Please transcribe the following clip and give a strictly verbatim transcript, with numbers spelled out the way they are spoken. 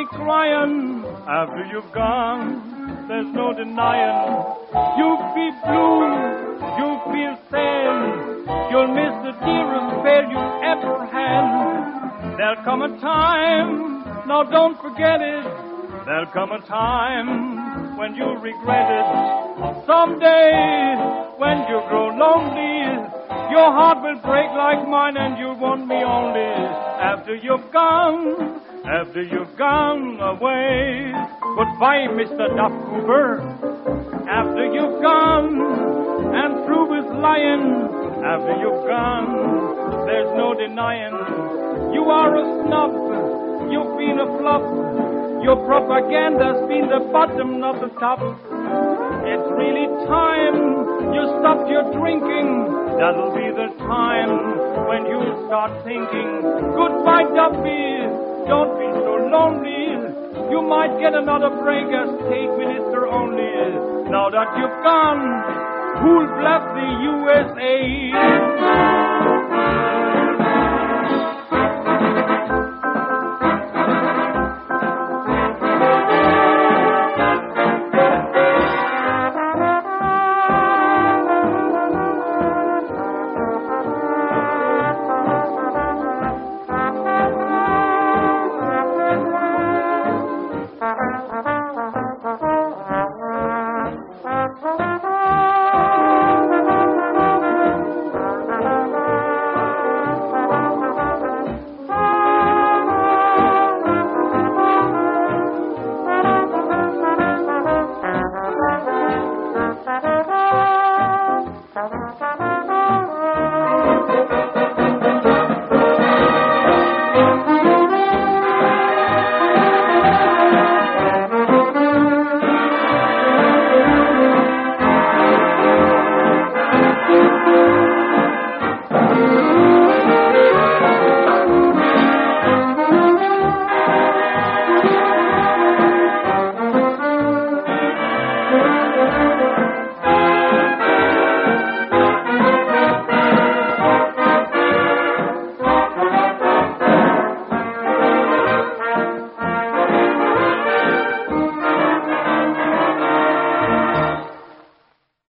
me crying after you've gone. There's no denying. You feel blue, you feel sad. You'll miss the dearest pal you ever had. There'll come a time, now don't forget it. There'll come a time when you'll regret it. Someday, when you grow lonely, your heart will break like mine and you'll want me only after you've gone, after you've gone away. Goodbye, Mister Duff Cooper, after you've gone, and through with lying, after you've gone, there's no denying. You are a snub, you've been a flop, your propaganda's been the bottom, not the top. It's really time you stopped your drinking. That'll be the time when you start thinking. Goodbye, Duffy, don't be so lonely. You might get another break as state minister only. Now that you've gone, who'll bless the U S A?